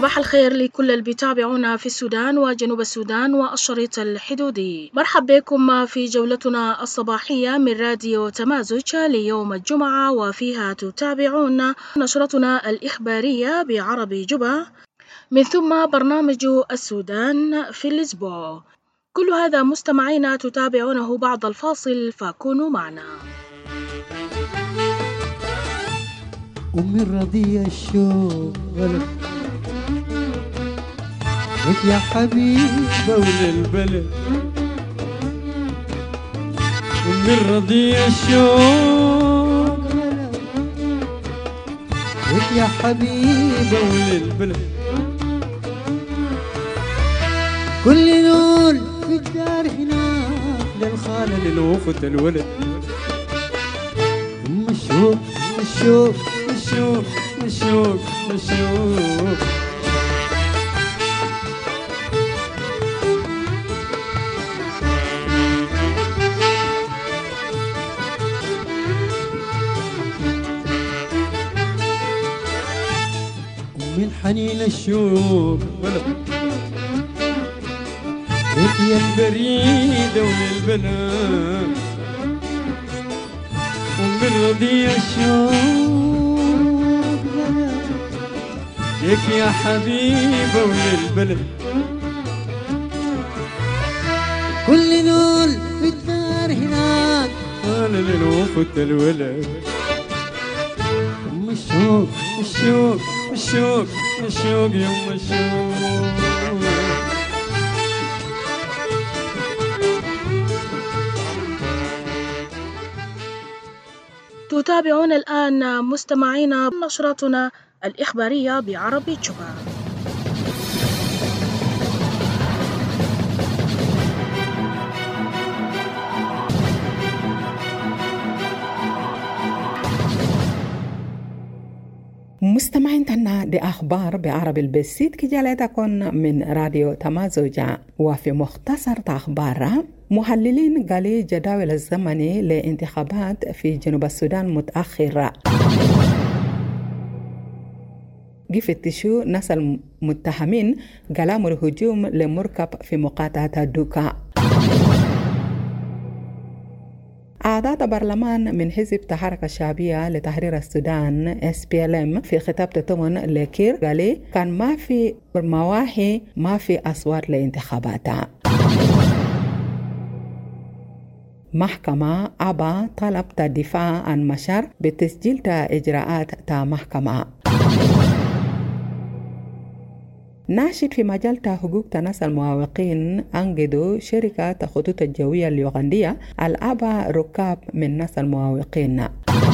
صباح الخير لكل اللي بيتابعونا في السودان وجنوب السودان والشريط الحدودي. مرحب بكم في جولتنا الصباحية من راديو تمازج ليوم الجمعة، وفيها تتابعون نشرتنا الإخبارية بعربي جبة، من ثم برنامج السودان في الأسبوع. كل هذا مستمعينا تتابعونه بعد الفاصل، فكونوا معنا. ومن رضي الشغل لك يا حبيبة وللبلد، ومن رضي الشغل لك يا حبيبة وللبلد، كل نور في الدار هناك للخالة للوفد الولد، الشوق الشوق الشوق الشوق الشوق. من حنين الشوق لك يا البريدة وللبنات، ومن رضي الشوق لك يا حبيبة وللبلد، كل نور في الدار هناك أنا للوفد الولد، الشوق الشوق الشوق الشوق يوم الشوق. تتابعون الآن مستمعينا نشرتنا الإخبارية بعربي جبة. مستمعين تنا دي أخبار بعربي البسيط كي جالتكن من راديو تمازوجا. وفي مختصر أخبار، محللين قالوا جداول الزمني لانتخابات في جنوب السودان متأخرة. يفتشوا ناس المتهمين قلاموا الهجوم لمركب في مقاطعة دوكا. أعضاء برلمان من حزب الحركة الشعبية لتحرير السودان SPLM في خطاب تطمن لكير قال كان ما في مواهي ما في أصوات لانتخاباتها. محكمة أبا طلب الدفاع عن مشار بتسجيل إجراءات محكمة. ناشد في مجال حقوق تناس المعوقين أنقذوا شركة خطوط الجوية اليوغندية الأبا ركاب من ناس المعوقين.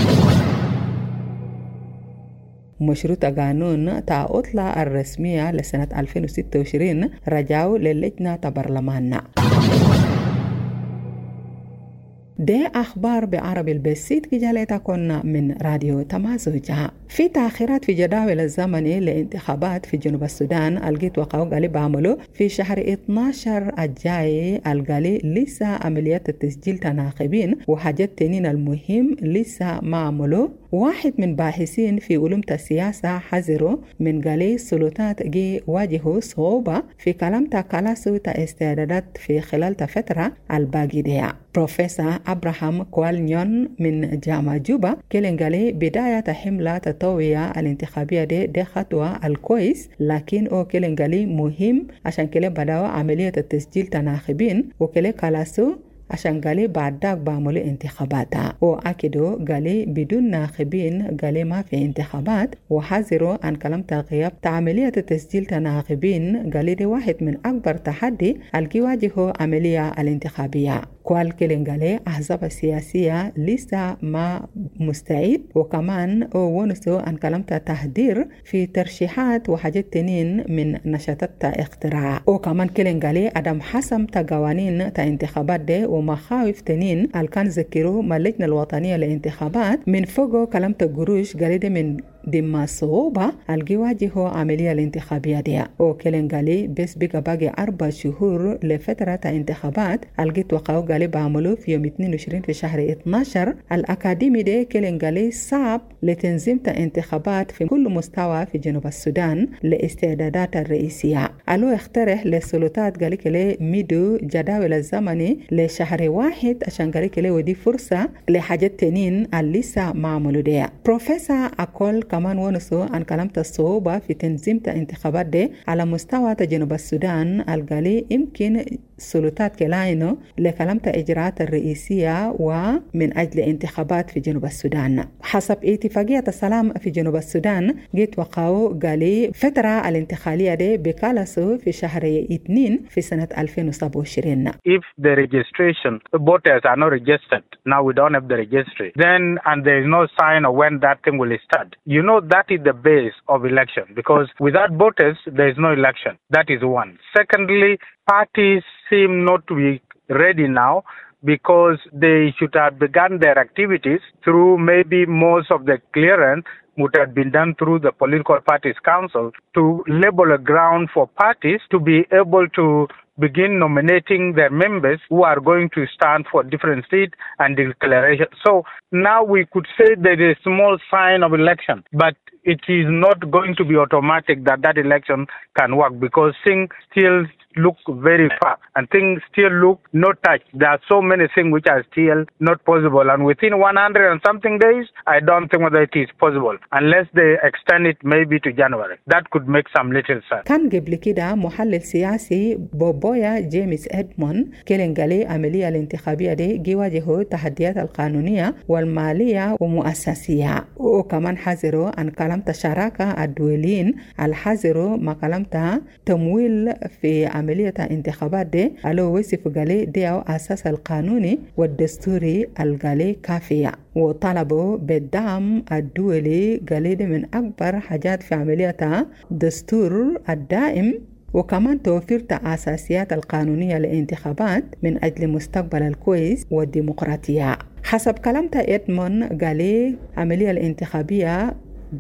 مشروط قانون تعطلة الرسمية لسنة 2026 رجعوا للجنة برلمان. دي أخبار بعربي البسيط كي جالتكن من راديو تمازوجا. في تأخيرات في جداول الزمني لانتخابات في جنوب السودان القيت وقعوا قالي بعملوا في شهر 12 الجاي، القالي لسه عمليات التسجيل تناخبين وحاجات تنين المهم لسه ما عملوا. واحد من باحثين في علوم السياسة حذروا من قالي السلطات جي واجهوا صعوبة في كلام تكالاسو استعدادات في خلال فترة الباقي ديها. بروفيسور أبراهام كوالنيون من جامعة جوبا كلن قالي بداية حملة التوعية الانتخابية دي خطوة الكويس، لكن أو كلن قالي مهم عشان كلن بدأوا عملية التسجيل تناخبين وكلن كالاسو عشان قالي بعد داك بعملوا انتخاباتها. وأكدوا قالي بدون ناخبين قالي ما في انتخابات، وحذروا عن كلام تغياب عملية التسجيل تناخبين قالي دي واحد من أكبر تحدي الكي واجهوا عملية الانتخابية. كوال كلين قالي أحزاب السياسية لسه ما مستعد، وكمان ونسوا عن كلام تهدير في ترشيحات وحاجات تنين من نشاطات اختراع. وكمان كلين قالي أدم حسم تقوانين انتخابات دي ومخاوف تنين الكان ذكروا من اللجنة الوطنية للانتخابات من فوقه كلام تقروش قالي دي من ضمن الصعوبة اللي يواجهوا عملية الانتخابية دي. وكلن قالي بس بقى باقي 4 شهور لفترة انتخابات اللي توقعوا قالي بعملوا في يوم 22 في شهر 12. الأكاديمي دي كلن قالي صعب لتنظيم انتخابات في كل مستوى في جنوب السودان لاستعدادات الرئيسية. قالوا اخترح للسلطات قالي كلي ميدو جداول الزمني لشهر 1 عشان قالي كلي ودي فرصة لحاجات تانين اللي لسه معمولوا دي. بروفيسور أكول كمان ونسو عن كلمة الصعوبة في تنظيم الانتخابات دي على مستوى جنوب السودان القالي يمكن السلطات كلاينو لكلمة إجراءات الرئيسية ومن أجل انتخابات في جنوب السودان. حسب اتفاقية السلام في جنوب السودان جيت وقعوا قالي فترة الانتخالية دي بكالسو في شهر 2 في سنة 2027. If the registration voters are not registered, now we don't have the registry, then and there is no sign of when that thing will start. You know that is the base of election because without voters there is no election. That is one. Secondly, parties seem not to be ready now because they should have begun their activities through maybe most of the clearance would have been done through the political parties council to label a ground for parties to be able to begin nominating their members who are going to stand for different seats and declaration. So now we could say there is a small sign of election, but it is not going to be automatic that that election can work because things still look very far and things still look not touched. There are so many things which are still not possible, and within 100 and something days, I don't think whether it is possible unless they extend it maybe to January. That could make some little sense. كان قبل كده محلل سياسي بوبويا جيمس إدمون كلن قالي عملية الانتخابية دي يواجهوا تحديات القانونية والمالية ومؤسسية، وكمان حذروا عن كلمة الشراكة الدوليين الحذروا ما كلمة تمويل في عملية انتخابات دي. قالوا وصفوا قالي دي أو أساس القانوني والدستوري القالي كافية، وطلبوا بالدعم الدولي قالي دي من أكبر حاجات في عملية دستور الدائم، وكمان توفير الأساسيات القانونية للانتخابات من أجل مستقبل الكويس والديمقراطية. حسب كلمة إدمون قالي عملية الانتخابية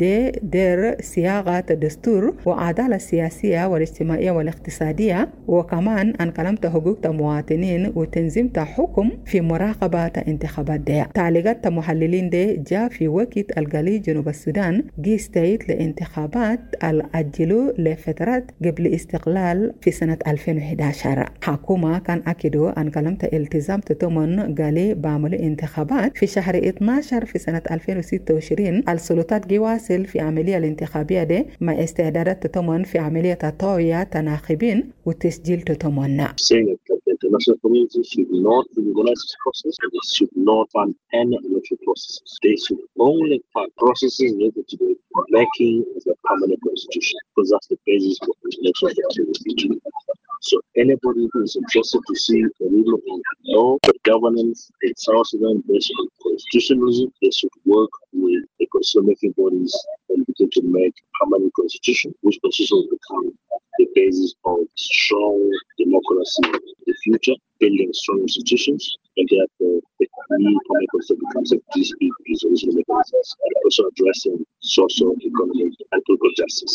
دير صياغة الدستور وعدالة السياسية والاجتماعية والاقتصادية، وكمان أن كلمت حقوق المواطنين وتنظيم حكم في مراقبة انتخابات دي. تعليقات المحللين دي جاء في وقت القلي جنوب السودان جي ستيت لانتخابات الأجلوا لفترات قبل استقلال في سنة 2011. حكومة كان أكدوا أن كلمت التزام تتمن قالي بعمل انتخابات في شهر 12 في سنة 2026. السلطات جي في عملية الانتخابية دي مع استعدادات تتمن في عملية تطوية تناخبين وتسجيل تتمن. The international community should not organize this process and they should not fund any electoral processes. They should only fund processes related to the making of a permanent constitution because that's the basis of the electoral future. So anybody who is interested to see the rule of law, the governance in South Sudan based on constitutionalism, they should work with the constitution-making bodies and begin to make a permanent constitution, which constitution will become the basis of strong democracy in the future, building strong institutions, and therefore the new permanent constitution becomes a dispute resolution mechanism and also addressing social, economic, and political justice.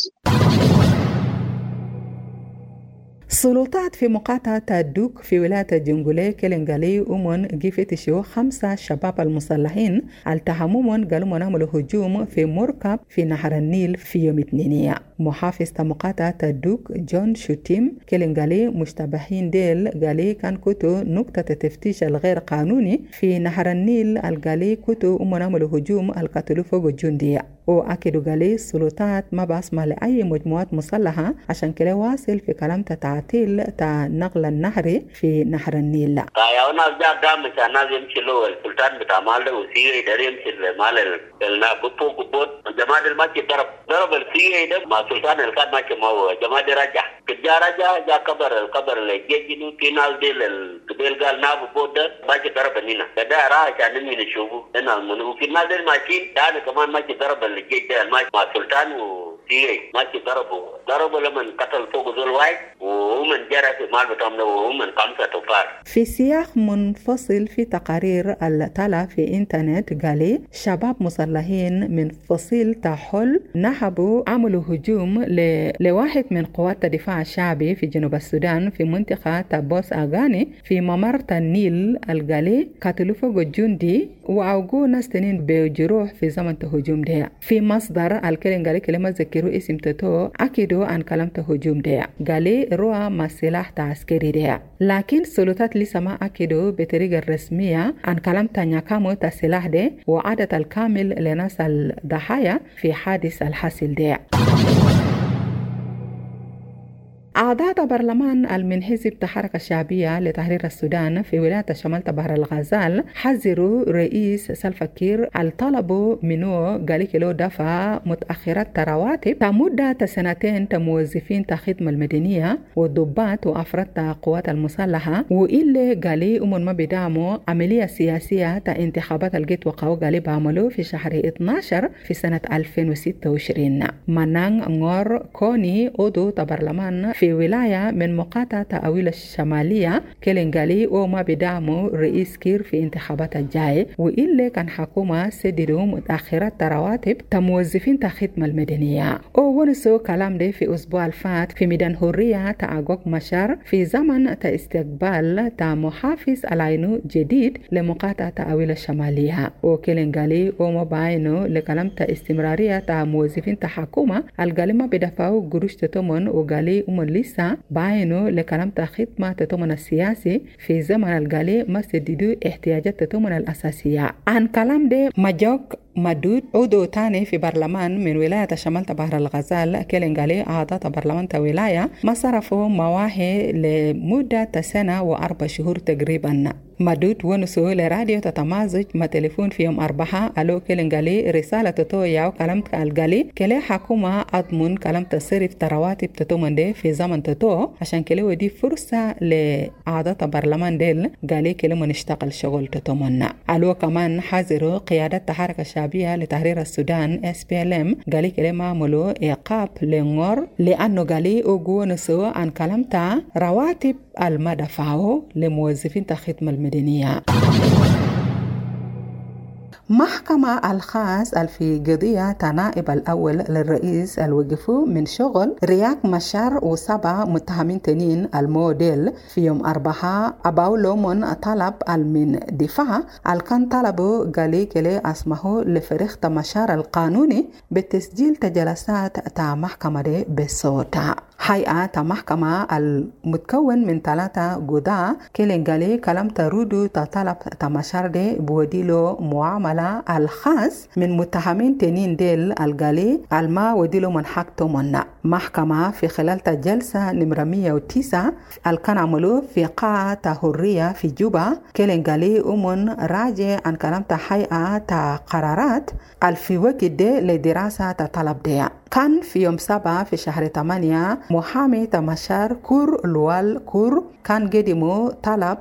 سلطات في مقاطعة دوك في ولاية الجنجولي كلنجالي أمون جيفتشو 5 شباب المسلحين التهمومون قالوا منعملوا هجوم في مركب في نهر النيل في يوم 2. محافظ مقاطعة دوك جون شوتيم كلنجالي مشتبهين ديل قالي كان كتو نقطة تفتيش الغير قانوني في نهر النيل القالي كتو منعملوا هجوم القتلوا فوق الجندية، وأكدوا قالي السلطات ما بسمح لأي مجموعات مسلحة عشان كلا واصل في كلام تعطيل نقل النهر في نهر النيل. يا وناس جاب مثلا ناس يمشلوا السلطان بتاع ماله وسيري داري يمشل مال النا بطو كبوت جماعة الماكي ضرب السيري ده مع السلطان الكاد ماكي ما هو جماعة رجع كجا رجع جا القبر اللي جيجنو في ناس ديل القبيل قال نابو بود ده ماكي ضرب هنا ده راح عشان نمي نشوفه هنا من وفي ناس ديل ماكي ده كمان ماكي ضرب اللي جيج ده مع السلطان سيئي ماشي ضربوا لمن قتل فوق ذو الواحد ومن جرى في مال بتاعنا ومن 5 تفار. في سياق منفصل في تقارير التلا في إنترنت قال شباب مسلحين من فصيل تحل نهبوا عملوا هجوم لواحد من قوات الدفاع الشعبي في جنوب السودان في منطقة تابوس أغاني في ممر النيل الغالي قتلوا فوق جندي وعوقوا ناس تنين بجروح في زمن الهجوم ده. في مصدر الكلام قال كلمة ذكروا اسم تتو أكدوا عن كلام الهجوم ده قال روى ما سلاح عسكري ده، لكن السلطات لسه ما أكدوا بطريقة رسمية عن كلام تنياكامو السلاح ده وعدد الكامل لناس الضحايا في حادث الحاصل ده. أعضاء برلمان المنحزب الحركة الشعبية لتحرير السودان في ولاية شمال بحر الغزال حذروا رئيس سلفا كير الطلب منه قال له دفع متأخرات رواتب مدة 2 سنين موظفين الخدمة المدنية والضباط وأفراد القوات المسلحة، وإلا قال ما بدعموا عملية سياسية انتخابات الجيت وقاو قال بعملوا في شهر 12 في سنة 2026. منان نور كوني أودو برلمان في ولاية من مقاطعة تأويل الشمالية كلنغالي وما بدعموا رئيس كير في انتخابات الجاي، وإلا كان حكومة سددوا متأخرات رواتب موظفين الخدمة المدنية. ونسو كلام ده في أسبوع الفات في ميدان حرية تعقوق مشار في زمن استقبال محافظ العينو جديد لمقاطعة تأويل الشمالية، وكلنغالي وما باينو لكلام استمرارية موظفين الحكومة القالمة بدفعوا قروش تتمن وقالي لسه باينو لكلام خدمة تتمن السياسي في زمن القالي ما سددوا احتياجات تتمن الأساسية. عن كلام ده مجوك مدود عضو تاني في برلمان من ولاية شمال بحر الغزال كلنغالي أعضاء برلمان ولاية ما صرفوا مواهي لمدة 1 سنة و4 شهور تقريبا. مدود ونسو لراديو تتمازج ما تليفون في يوم 4 ألو كلنغالي رسالة تتويا وكلام القالي كلي حكومة أضمن كلام تصرف ترواتب تتومن دي في زمن تتو عشان كلي ودي فرصة لأعضاء برلمان ديل قالي كلي نشتغل شغل تتومن. ألو كمان حذروا قيادة الحركة الشعبية لتحرير السودان SPLM قالي كلي ما عملوا إيقاب لنغور لأنه قالي أوغو نسو عن كلام رواتب المدفعه لموظفين الخدمة المدنية. محكمة الخاص في قضية نائب الأول للرئيس الوقفوا من شغل رياك مشار و7 متهمين تانيين الموديل في يوم 4 أباولو من طلب من دفاع كان طلبوا قالي كلي أسمه لفريق مشار القانوني بتسجيل جلسات محكمة دي بصوت. هيئة محكمة المتكون من 3 قضاة كلي كلام ترودو طلب مشار دي بوديلو معاملة الخاص من متهمين تنين ديل القالي الما وديلو من حقته منا. محكمة في خلال الجلسة نمرة 109 كان عملوا في قاعة حرية في جوبا كلنغالي ومن راجع عن كلام هيئة قرارات في وقت دي لدراسة طلب دي. كان في يوم 7 في شهر 8 محامي مشار كور لوال كور كان قدموا طلب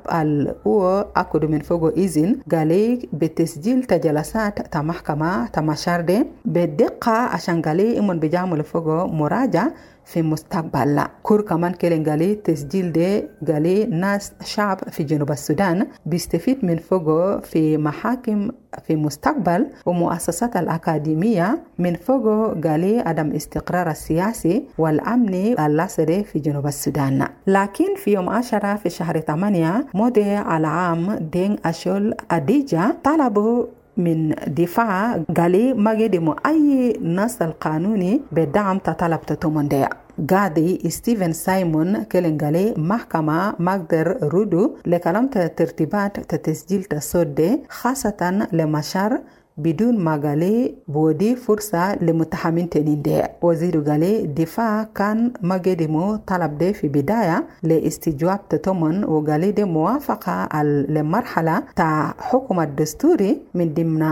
أكدوا من فوق إذن قالي بتسجيل جلسات محكمة مشار دي بدقة عشان قالي إمن بيجامل فوق مراجعة في مستقبل. كور كمان كلنغالي تسجيل دي قالي ناس شعب في جنوب السودان بيستفيد من فوق في محاكم في مستقبل ومؤسسات الأكاديمية من فوق قالي عدم استقرار السياسي والأمني اللاسري في جنوب السودان. لكن في يوم 10 في شهر 8 مودع العام دين أشول أديجا طلبوا من دفاع قالي ما قدموا أي نص القانوني بدعم تطلب تتومندية. قاضي ستيفن سايمون كلنغالي محكمة مقدر رودو لكلام ترتيبات تسجيل تصد خاصة لمشار بدون ما قالي بودي فرصة لمتحمين تنين دي. وزير قالي دفاع كان ما قدموا طلب دي في بداية لاستجواب تتمن وقالي دي موافقة لمرحلة تا حكم الدستوري من ضمن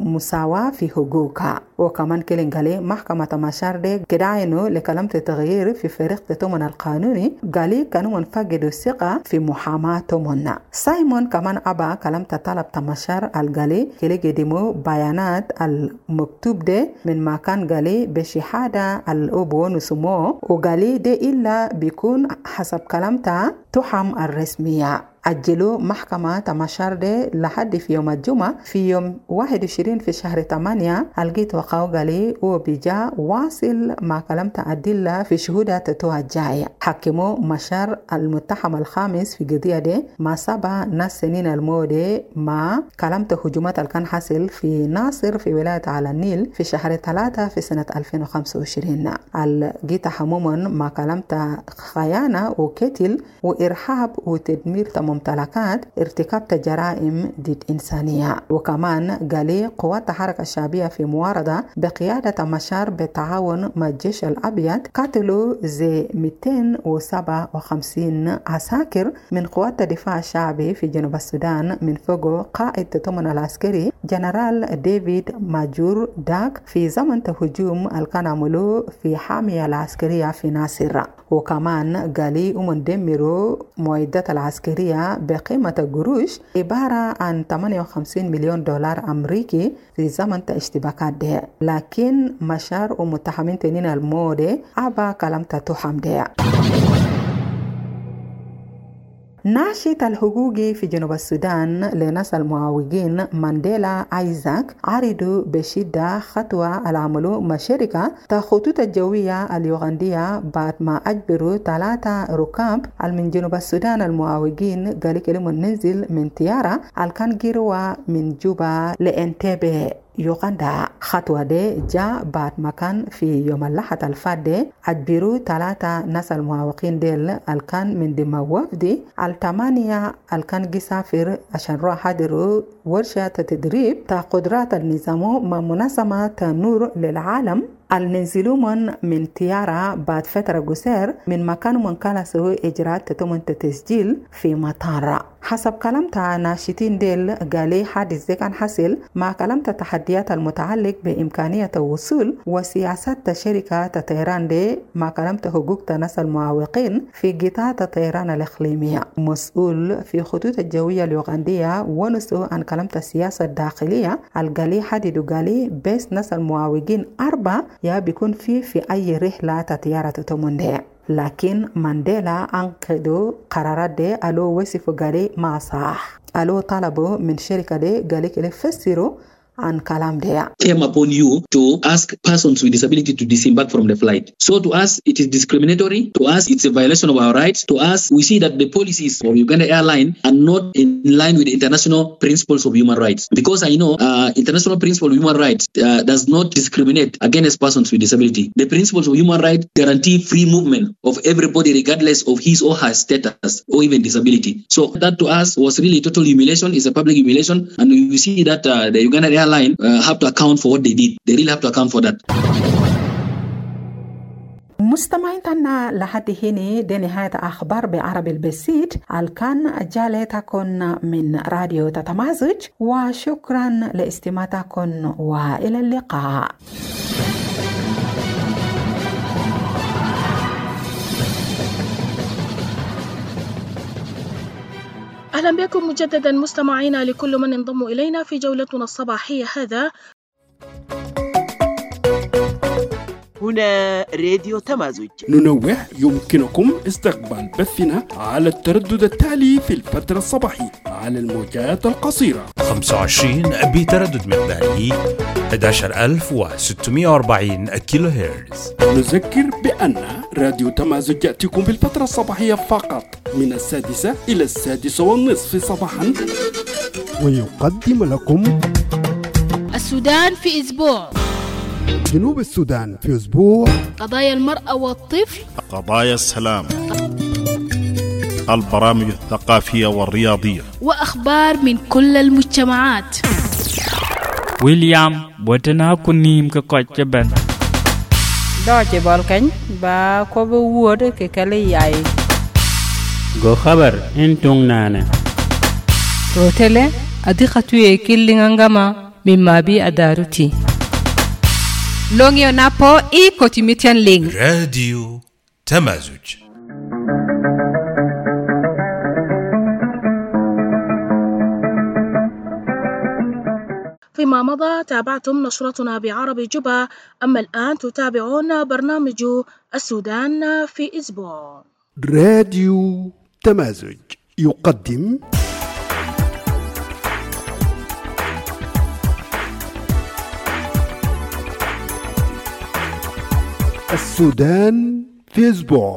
مساواة في حقوقها. وكمان كلين قالي محكمة مشار دي قدعينو لكلمة التغيير في فريق تتمن القانوني قالي كانوا منفقدوا الثقة في محاماة تمنى. سايمون كمان أبا كلمة طلب تمشار القالي كلي قدموا بيانات المكتوب دي من مكان قالي بشهادة الأبو نسمو وقالي دي إلا بيكون حسب كلمتها تحم الرسمية. أجلوا محكمة تمشار دي لحد في يوم الجمعة في يوم 21 في شهر 8 القيت وقاو قالي وبيجا واصل مع كلمة أدلة في شهودة تتوى الجاية. حكموا مشار المتهم الخامس في قضية دي ما سبع ناس سنين المودة مع كلمة هجومات الكان حاصل في ناصر في ولاية على النيل في شهر 3 في سنة 2025. القيت حموما مع كلمة خيانة وقتل وإرهاب وتدمير ممتلكات ارتكاب جرائم ضد إنسانية. وكمان قالي قوات الحركة الشعبية في معارضة بقيادة مشار بالتعاون مع الجيش الأبيض قتلوا زي 257 عساكر من قوات الدفاع الشعبي في جنوب السودان من فوق قائد التمن العسكري جنرال ديفيد ماجور داك في زمن تهجوم الكان عملوا في حامية العسكرية في ناصر. وكمان قالي دمروا معدات العسكرية بقيمة قروش عبارة عن 58 مليون دولار أمريكي في زمن اشتباكات دي. لكن مشار ومتحمين تنين المودة أبا كلام تتوحم دي. ناشط الحقوقي في جنوب السودان لناس المعوقين مانديلا ايزاك عرضوا بشدة خطوة العمل مع شركة الخطوط الجوية اليوغندية بعد ما أجبروا 3 ركاب من جنوب السودان المعوقين قال كلمة ننزل من طيارة الكان جيروا من جوبا لإنتبه يوغندا. خطوة دي جاء بعد ما كان في يوم الأحد الفات أجبروا 3 ناس المعوقين ديل الكان من ضمن وفدي 8 الكان جسافر عشان روح حضروا ورشة تدريب قدرات النظام مع منظمة نور للعالم النزلوا من طيارة بعد فترة قصير من مكان منكلسوا إجراءات تتم التسجيل في مطار. حسب كلام ناشطين ديل قالي حادث ذي كان حصل مع كلام التحديات المتعلق بإمكانية الوصول وسياسات شركة الطيران دي مع كلام حقوق الناس المعوقين في قطاع الطيران الإقليمية. مسؤول في خطوط الجوية اليوغندية ونسوا عن كلام السياسة الداخلية القالي حددوا قالي بس ناس المعوقين 4 يا بيكون في أي رحلة طيارة تتمنى. لكن مانديلا أنقذوا قرارات دي ألو وصفوا قالي ما صح. ألو طلبوا من شركة دي قالي كلي فسروا عن كلام دي. Came upon you to ask persons with disability to disembark from the flight. So to us it is discriminatory. To us it's a violation of our rights. To us we see that the policies of Uganda Airline are not in line with the international principles of human rights. Because I know international principle of human rights does not discriminate against persons with disability. The principles of human rights guarantee free movement of everybody regardless of his or her status or even disability. So that to us was really total humiliation. It's a public humiliation, and we see that the Uganda Airline have to account for what they did. They really have to account for that. مستمعين تنا لحد هنا دي نهاية أخبار بعربي البسيط الكان جالتكن من راديو تتمازج وشكرا لاستماعتكن وإلى اللقاء. أهلا بكم مجددا مستمعينا لكل من انضموا إلينا في جولتنا الصباحية. هذا هنا راديو تمازج. ننوه يمكنكم استقبال بثنا على التردد التالي في الفترة الصباحية على الموجات القصيرة 25 بتردد مقداري 11640 كيلو هرتز. نذكر بأن راديو تمازج يأتيكم في الفترة الصباحية فقط من 6 إلى 6:30 صباحا، ويقدم لكم السودان في أسبوع، جنوب السودان في أسبوع، قضايا المرأة والطفل، قضايا السلام، البرامج الثقافية والرياضية، وأخبار من كل المجتمعات. ويليام بوتنا كنيم كقوتشبن دوجي بالكن با كوبو وود ككلي ياي go خبر انتون نانا روتله ادي خطوي كيلينغاما mimmabi adaruti Longyo napo I kotimitian ling راديو تمازج. فيما مضى تابعتم نشرتنا بعربي جبا، أما الآن تتابعون برنامج السودان في أسبوع. راديو تمازج يقدم السودان في أسبوع.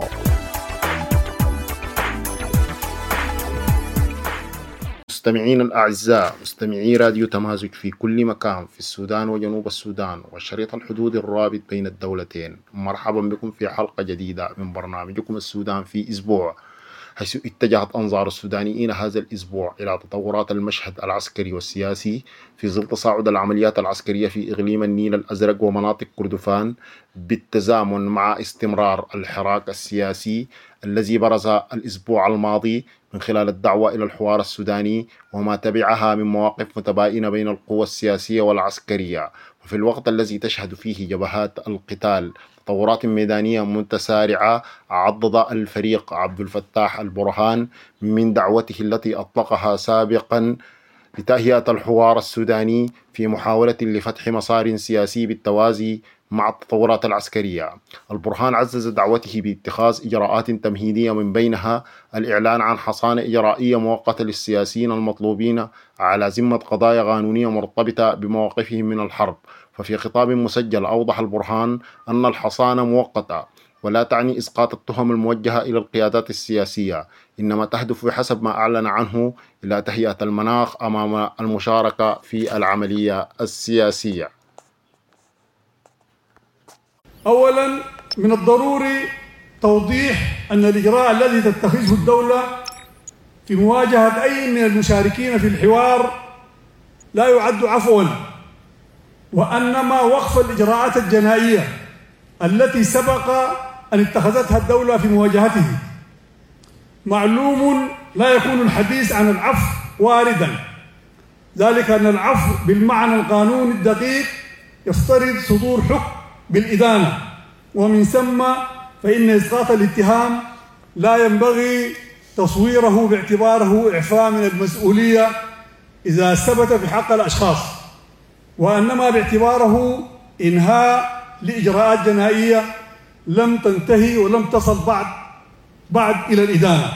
مستمعين الأعزاء، مستمعي راديو تمازج في كل مكان في السودان وجنوب السودان والشريط الحدودي الرابط بين الدولتين، مرحبا بكم في حلقة جديدة من برنامجكم السودان في أسبوع، حيث اتجهت أنظار السودانيين هذا الأسبوع إلى تطورات المشهد العسكري والسياسي في ظل تصاعد العمليات العسكرية في إقليم النيل الأزرق ومناطق كردفان، بالتزامن مع استمرار الحراك السياسي الذي برز الأسبوع الماضي من خلال الدعوة إلى الحوار السوداني وما تبعها من مواقف متباينة بين القوى السياسية والعسكرية، وفي الوقت الذي تشهد فيه جبهات القتال تطورات ميدانية متسارعة. عضد الفريق عبد الفتاح البرهان من دعوته التي أطلقها سابقا لتهيئة الحوار السوداني في محاولة لفتح مسار سياسي بالتوازي مع التطورات العسكرية. البرهان عزز دعوته باتخاذ إجراءات تمهيدية من بينها الإعلان عن حصانة إجرائية مؤقتة للسياسيين المطلوبين على ذمة قضايا قانونية مرتبطة بمواقفهم من الحرب. ففي خطاب مسجل أوضح البرهان أن الحصانة مؤقتة ولا تعني إسقاط التهم الموجهة إلى القيادات السياسية، إنما تهدف بحسب ما أعلن عنه إلى تهيئة المناخ أمام المشاركة في العملية السياسية. أولا، من الضروري توضيح أن الإجراء الذي تتخذه الدولة في مواجهة أي من المشاركين في الحوار لا يعد عفوا، وأنما وقف الإجراءات الجنائية التي سبق أن اتخذتها الدولة في مواجهته. معلوم لا يكون الحديث عن العفو واردا، ذلك أن العفو بالمعنى القانوني الدقيق يفترض صدور حكم بالإدانة، ومن ثم فإن إسقاط الاتهام لا ينبغي تصويره باعتباره إعفاء من المسؤولية إذا ثبت في حق الأشخاص، وإنما باعتباره إنهاء لإجراءات جنائية لم تنتهي ولم تصل بعد إلى الإدانة.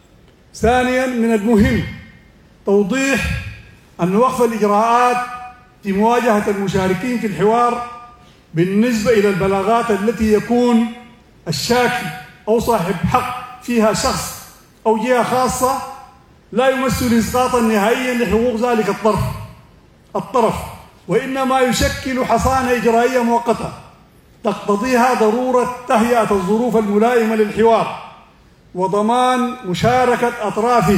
ثانيا، من المهم توضيح أن وقف الإجراءات في مواجهة المشاركين في الحوار بالنسبة إلى البلاغات التي يكون الشاكي أو صاحب حق فيها شخص أو جهة خاصة لا يمثل إسقاطا نهائيا لحقوق ذلك الطرف، وإنما يشكل حصانة إجرائية مؤقتة تقتضيها ضرورة تهيئة الظروف الملائمة للحوار وضمان مشاركة أطرافه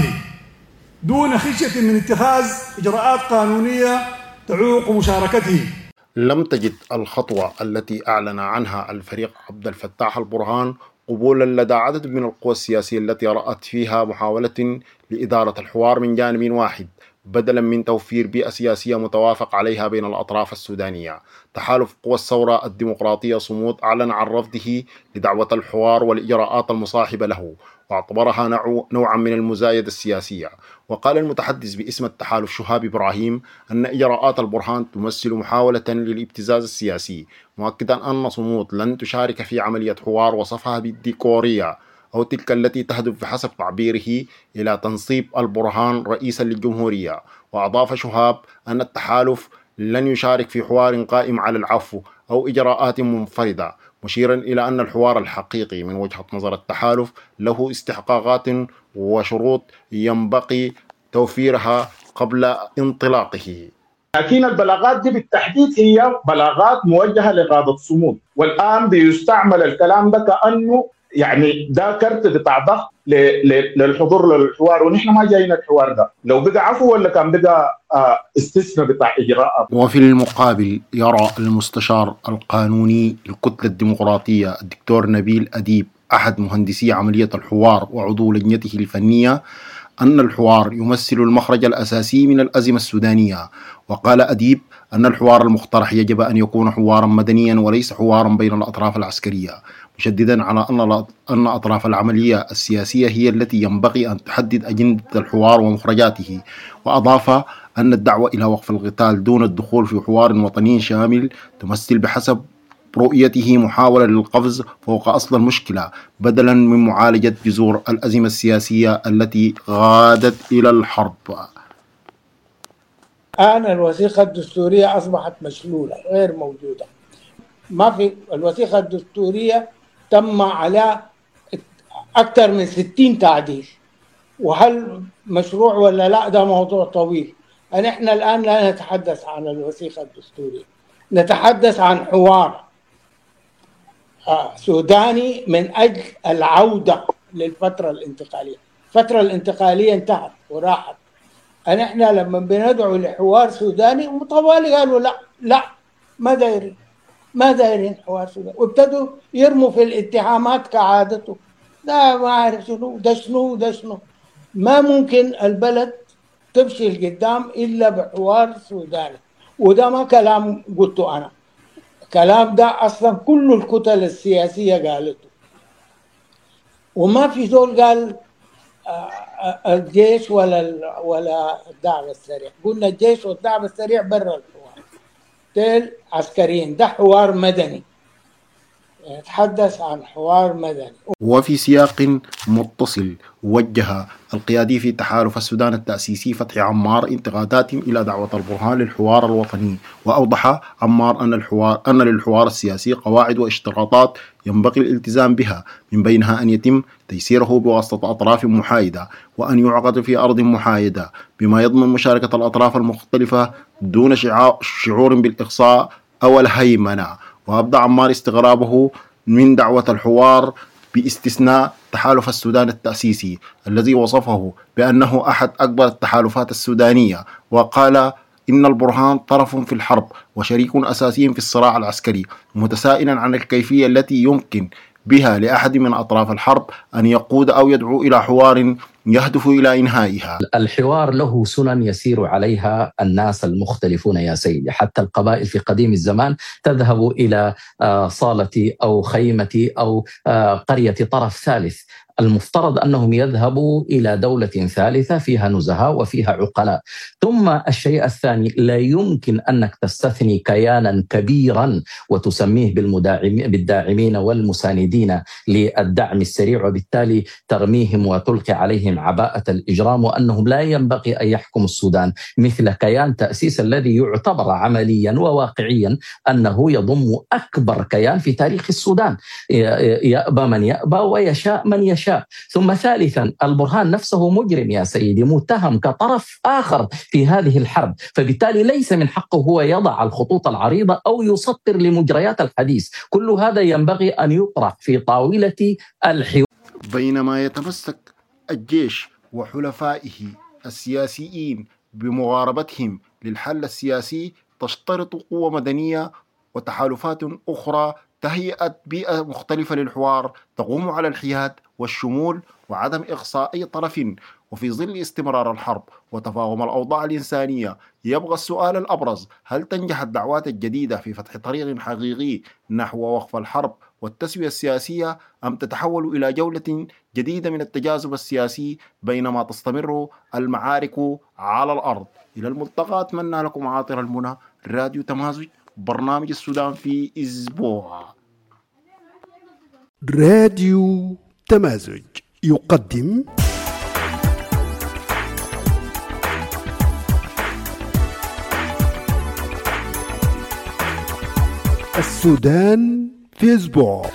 دون خشية من اتخاذ إجراءات قانونية تعوق مشاركته. لم تجد الخطوة التي أعلن عنها الفريق عبد الفتاح البرهان قبولا لدى عدد من القوى السياسية التي رأت فيها محاولة لإدارة الحوار من جانب واحد بدلا من توفير بيئة سياسية متوافق عليها بين الأطراف السودانية. تحالف قوى الثورة الديمقراطية صمود أعلن عن رفضه لدعوة الحوار والإجراءات المصاحبة له، واعتبرها نوعا من المزايدة السياسية. وقال المتحدث باسم التحالف شهاب إبراهيم أن إجراءات البرهان تمثل محاولة للابتزاز السياسي، مؤكدا أن صمود لن تشارك في عملية حوار وصفها بالديكورية أو تلك التي تهدف بحسب تعبيره إلى تنصيب البرهان رئيسا للجمهورية. وأضاف شهاب أن التحالف لن يشارك في حوار قائم على العفو أو إجراءات منفردة، مشيرا إلى أن الحوار الحقيقي من وجهة نظر التحالف له استحقاقات وشروط ينبغي توفيرها قبل انطلاقه. لكن البلاغات دي بالتحديد هي بلاغات موجهة لقادة صمود، والآن بيستعمل الكلام ده كأنه يعني ده كرت بتاع ضغط للحضور للحوار، ونحن ما جايين الحوار ده. لو بقى عفو ولا كان بقى استثناء بتاع إجراءات. وفي المقابل يرى المستشار القانوني للكتلة الديمقراطية الدكتور نبيل أديب أحد مهندسي عملية الحوار وعضو لجنته الفنية أن الحوار يمثل المخرج الأساسي من الأزمة السودانية. وقال أديب أن الحوار المقترح يجب أن يكون حوارا مدنيا وليس حوارا بين الأطراف العسكرية، مشددا على أن أطراف العملية السياسية هي التي ينبغي أن تحدد أجندة الحوار ومخرجاته. وأضاف أن الدعوة إلى وقف القتال دون الدخول في حوار وطني شامل تمثل بحسب رؤيته محاولة للقفز فوق أصل المشكلة بدلا من معالجة جذور الأزمة السياسية التي غادت إلى الحرب. الآن الوثيقة الدستورية أصبحت مشلولة غير موجودة، ما في الوثيقة الدستورية تم على أكثر من 60 تعديل، وهل مشروع ولا لا ده موضوع طويل. نحن الآن لا نتحدث عن الوثيقة الدستورية، نتحدث عن حوار سوداني من أجل العودة للفترة الانتقالية. الفترة الانتقالية انتهت وراحت. نحن لما بندعو لحوار سوداني طوالي قالوا لا ما دايرين حوار سوداني، وابتدوا يرموا في الاتهامات كعادته، لا ما أعرف شنو. ما ممكن البلد تمشي لقدام إلا بحوار سوداني، وده ما كلام قلته أنا، كلام ده أصلا كل الكتل السياسية قالته، وما في زول قال الجيش ولا الدعم السريع. قلنا الجيش والدعم السريع برا الحوار، ديل عسكريين، ده حوار مدني، يتحدث عن حوار مدني. وفي سياق متصل وجه القيادي في تحالف السودان التأسيسي فتحي عمار انتقادات إلى دعوة البرهان للحوار الوطني، وأوضح عمار أن للحوار السياسي قواعد واشتراطات ينبغي الالتزام بها، من بينها أن يتم تيسيره بواسطة أطراف محايدة، وأن يعقد في أرض محايدة، بما يضمن مشاركة الأطراف المختلفة دون شعور بالإقصاء أو الهيمنة. وأبدى عمار استغرابه من دعوة الحوار باستثناء تحالف السودان التأسيسي الذي وصفه بأنه أحد أكبر التحالفات السودانية، وقال إن البرهان طرف في الحرب وشريك أساسي في الصراع العسكري، متسائلا عن الكيفية التي يمكن بها لأحد من أطراف الحرب أن يقود أو يدعو إلى حوار يهدف إلى إنهائها. الحوار له سنن يسير عليها الناس المختلفون يا سيدي، حتى القبائل في قديم الزمان تذهب إلى صالة أو خيمة أو قرية طرف ثالث، المفترض أنهم يذهبوا إلى دولة ثالثة فيها نزهاء وفيها عقلاء. ثم الشيء الثاني، لا يمكن أنك تستثني كيانا كبيرا وتسميه بالداعمين والمساندين للدعم السريع، وبالتالي ترميهم وتلقي عليهم عباءة الإجرام، وأنهم لا ينبغي أن يحكموا السودان مثل كيان تأسيس الذي يعتبر عمليا وواقعيا أنه يضم أكبر كيان في تاريخ السودان، يأبى من يأبى ويشاء من يشاء. ثم ثالثا، البرهان نفسه مجرم يا سيدي، متهم كطرف آخر في هذه الحرب، فبالتالي ليس من حقه هو يضع الخطوط العريضة أو يسطر لمجريات الحديث. كل هذا ينبغي أن يطرح في طاولة الحوار. بينما يتمسك الجيش وحلفائه السياسيين بمغاربتهم للحل السياسي، تشترط قوة مدنية وتحالفات أخرى تهيئة بيئة مختلفة للحوار تقوم على الحياد والشمول وعدم إقصاء أي طرف. وفي ظل استمرار الحرب وتفاقم الأوضاع الإنسانية، يبقى السؤال الأبرز: هل تنجح الدعوات الجديدة في فتح طريق حقيقي نحو وقف الحرب والتسوية السياسية، أم تتحول إلى جولة جديدة من التجاذب السياسي بينما تستمر المعارك على الأرض؟ إلى الملتقى، أتمنى لكم عاطر المنى. راديو تمازج، برنامج السودان في أسبوع. راديو تمازج يقدم السودان في أسبوع.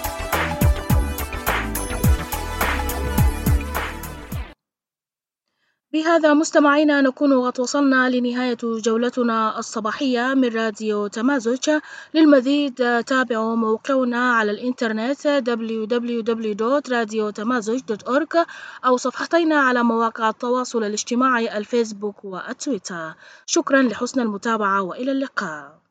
بهذا مستمعينا نكون قد وصلنا لنهاية جولتنا الصباحية من راديو تمازج. للمزيد تابعوا موقعنا على الإنترنت www.radiotamazoj.org أو صفحتنا على مواقع التواصل الاجتماعي الفيسبوك والتويتر. شكرا لحسن المتابعة وإلى اللقاء.